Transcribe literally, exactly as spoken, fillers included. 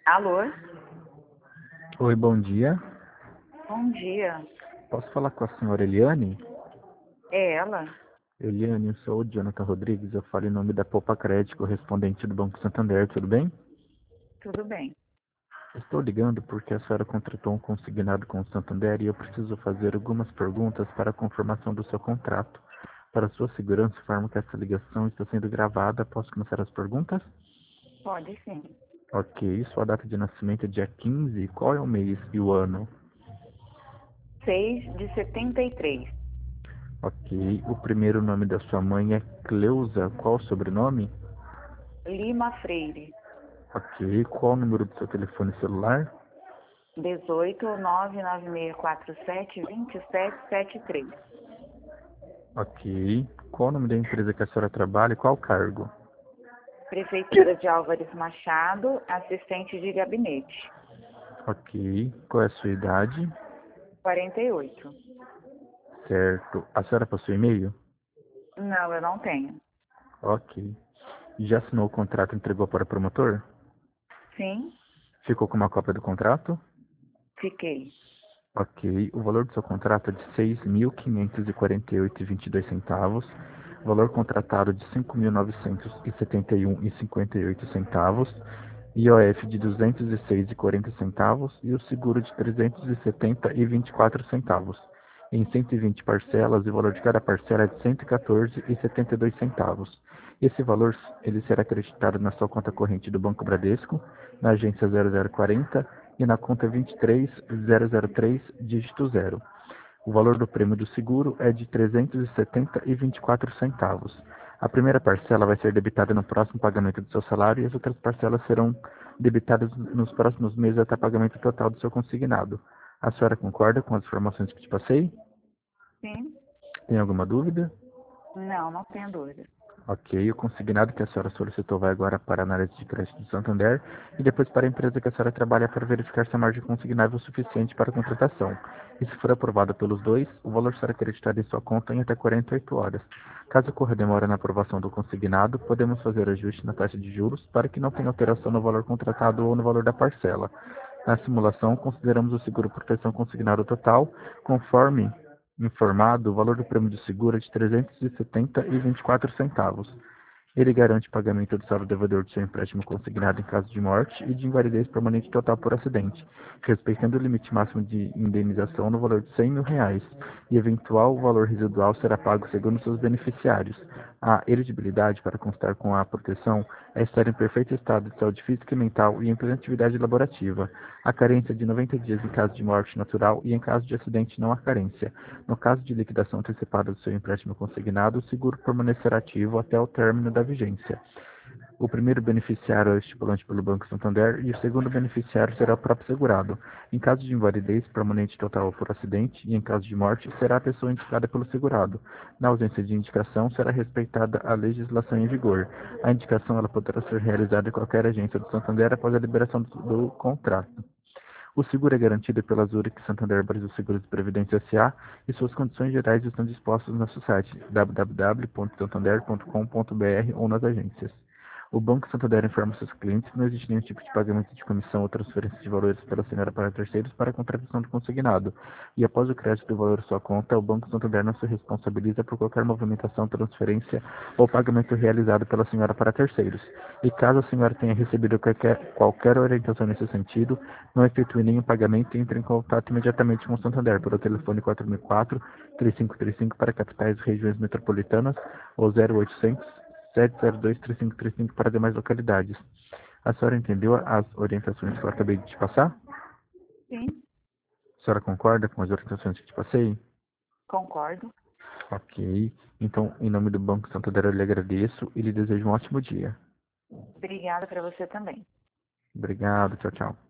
Alô? Oi, bom dia. Bom dia. Posso falar com a senhora Eliane? É ela? Eliane, eu sou o Jonathan Rodrigues, eu falo em nome da Poupa Crédito, correspondente do Banco Santander, tudo bem? Tudo bem. Estou ligando porque a senhora contratou um consignado com o Santander e eu preciso fazer algumas perguntas para a confirmação do seu contrato. Para sua segurança, informo que essa ligação está sendo gravada. Posso começar as perguntas? Pode sim. Ok, sua data de nascimento é dia quinze, qual é o mês e o ano? Seis de setenta e três. Ok, o primeiro nome da sua mãe é Cleusa, qual o sobrenome? Lima Freire. Ok, qual o número do seu telefone celular? Dezoito nove nove seis quatro sete dois sete sete três. Ok, qual o nome da empresa que a senhora trabalha e qual o cargo? Prefeitura de Álvares Machado, assistente de gabinete. Ok, qual é a sua idade? Quarenta e oito. Certo, a senhora possui e-mail? Não, eu não tenho. Ok, já assinou o contrato e entregou para o promotor? Sim, Ficou com uma cópia do contrato? fiquei. Ok, o valor do seu contrato é de seis mil quinhentos e quarenta e oito e vinte e dois centavos, valor contratado de cinco mil novecentos e setenta e um e cinquenta e oito centavos, I O F de duzentos e seis e quarenta centavos e o seguro de trezentos e setenta e vinte e quatro centavos. Em cento e vinte parcelas, e o valor de cada parcela é de cento e quatorze e setenta e dois centavos. Esse valor ele será acreditado na sua conta corrente do Banco Bradesco, na agência zero zero quarenta e na conta vinte e três zero zero três, dígito zero. O valor do prêmio do seguro é de trezentos e setenta e vinte e quatro centavos. A primeira parcela vai ser debitada no próximo pagamento do seu salário e as outras parcelas serão debitadas nos próximos meses até o pagamento total do seu consignado. A senhora concorda com as informações que te passei? Sim? Tem alguma dúvida? Não, não tenho dúvida. Ok, o consignado que a senhora solicitou vai agora para a análise de crédito do Santander e depois para a empresa que a senhora trabalha para verificar se a margem consignável é o suficiente para a contratação. E se for aprovado pelos dois, o valor será acreditado em sua conta em até quarenta e oito horas. Caso ocorra demora na aprovação do consignado, podemos fazer ajuste na taxa de juros para que não tenha alteração no valor contratado ou no valor da parcela. Na simulação, consideramos o seguro proteção consignado total, conforme informado, o valor do prêmio de seguro é de trezentos e setenta e vinte e quatro centavos. Ele garante o pagamento do saldo devedor do seu empréstimo consignado em caso de morte e de invalidez permanente total por acidente, respeitando o limite máximo de indenização no valor de cem mil reais, e eventual valor residual será pago segundo seus beneficiários. A elegibilidade para constar com a proteção é estar em perfeito estado de saúde física e mental e em plena atividade laborativa. A carência é de noventa dias em caso de morte natural e em caso de acidente não há carência. No caso de liquidação antecipada do seu empréstimo consignado, o seguro permanecerá ativo até o término da vigência. O primeiro beneficiário é o estipulante pelo Banco Santander e o segundo beneficiário será o próprio segurado. Em caso de invalidez permanente total por acidente e em caso de morte, será a pessoa indicada pelo segurado. Na ausência de indicação, será respeitada a legislação em vigor. A indicação ela poderá ser realizada em qualquer agência do Santander após a liberação do, do contrato. O seguro é garantido pela Zurich Santander Brasil Seguros de Previdência S A e suas condições gerais estão dispostas no nosso site w w w ponto santander ponto com ponto b r ou nas agências. O Banco Santander informa seus clientes que não existe nenhum tipo de pagamento de comissão ou transferência de valores pela senhora para terceiros para a contratação do consignado. E após o crédito do valor à sua conta, o Banco Santander não se responsabiliza por qualquer movimentação, transferência ou pagamento realizado pela senhora para terceiros. E caso a senhora tenha recebido qualquer, qualquer orientação nesse sentido, não efetue nenhum pagamento e entre em contato imediatamente com o Santander pelo telefone quatro mil e quatro, três cinco três cinco para capitais e regiões metropolitanas ou zero oitocentos, sete zero dois, três cinco três cinco para demais localidades. A senhora entendeu as orientações que eu acabei de te passar? Sim, A senhora concorda com as orientações que te passei? concordo. Ok. Então, em nome do Banco Santander, eu lhe agradeço e lhe desejo um ótimo dia. Obrigada para você também. Obrigado. Tchau, tchau.